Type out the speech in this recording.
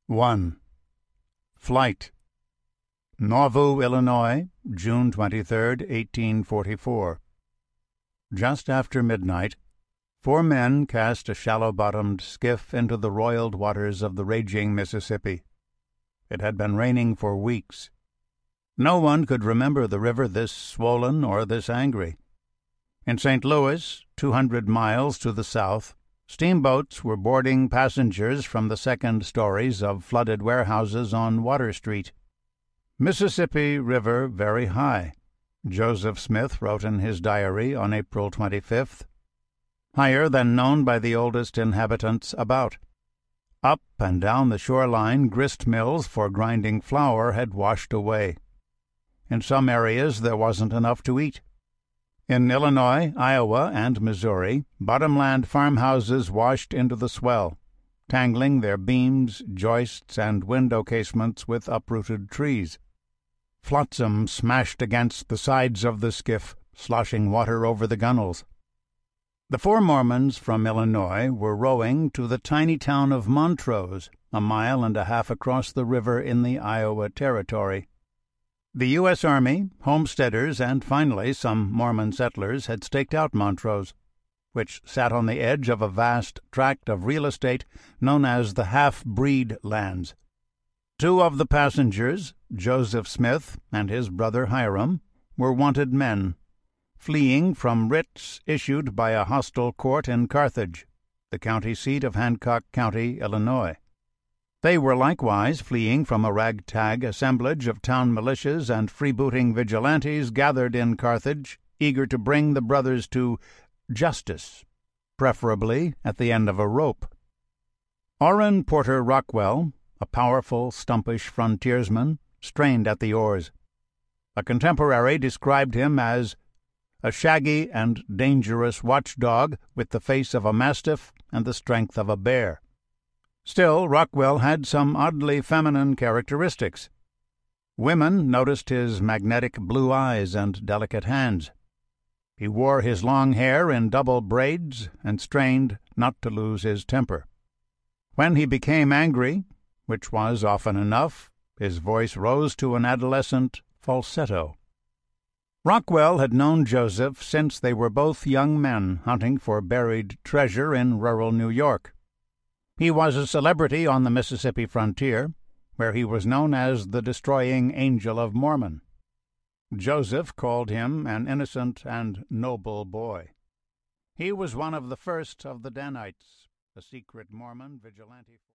1. Flight. Nauvoo, Illinois, June 23, 1844. Just after midnight, 4 men cast a shallow-bottomed skiff into the roiled waters of the raging Mississippi. It had been raining for weeks. No one could remember the river this swollen or this angry. In St. Louis, 200 miles to the south, steamboats were boarding passengers from the second stories of flooded warehouses on Water Street. Mississippi River very high, Joseph Smith wrote in his diary on April 25th. Higher than known by the oldest inhabitants about. Up and down the shoreline, grist mills for grinding flour had washed away. In some areas there wasn't enough to eat. In Illinois, Iowa, and Missouri, bottomland farmhouses washed into the swell, tangling their beams, joists, and window casements with uprooted trees. Flotsam smashed against the sides of the skiff, sloshing water over the gunwales. The 4 Mormons from Illinois were rowing to the tiny town of Montrose, a mile and a half across the river in the Iowa Territory. The U.S. Army, homesteaders, and finally some Mormon settlers had staked out Montrose, which sat on the edge of a vast tract of real estate known as the half-breed lands. 2 of the passengers, Joseph Smith and his brother Hiram, were wanted men, fleeing from writs issued by a hostile court in Carthage, the county seat of Hancock County, Illinois. They were likewise fleeing from a ragtag assemblage of town militias and freebooting vigilantes gathered in Carthage, eager to bring the brothers to justice, preferably at the end of a rope. Orrin Porter Rockwell, a powerful, stumpish frontiersman, strained at the oars. A contemporary described him as a shaggy and dangerous watchdog with the face of a mastiff and the strength of a bear. Still, Rockwell had some oddly feminine characteristics. Women noticed his magnetic blue eyes and delicate hands. He wore his long hair in double braids and strained not to lose his temper. When he became angry, which was often enough, his voice rose to an adolescent falsetto. Rockwell had known Joseph since they were both young men hunting for buried treasure in rural New York. He was a celebrity on the Mississippi frontier, where he was known as the Destroying Angel of Mormon. Joseph called him an innocent and noble boy. He was one of the first of the Danites, a secret Mormon vigilante.